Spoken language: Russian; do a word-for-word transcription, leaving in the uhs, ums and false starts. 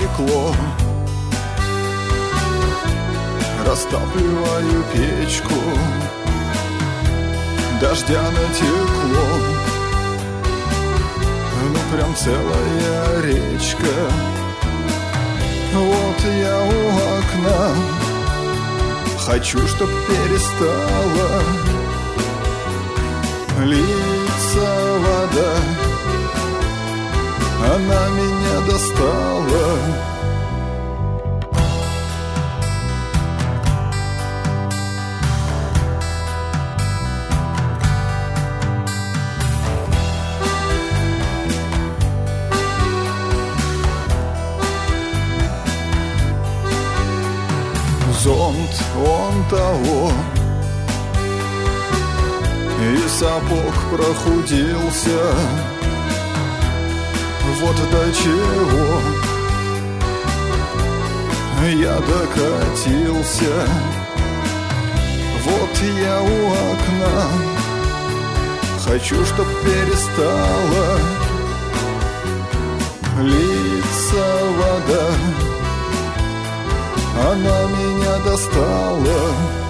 стекло. Растапливаю печку, дождя натекло. Ну прям целая речка. Вот я у окна, хочу, чтоб перестала литься вода. Она меня достала. Зонт он того, и сапог прохудился. Вот до чего я докатился. Вот я у окна, хочу, чтоб перестала литься вода. Она меня достала.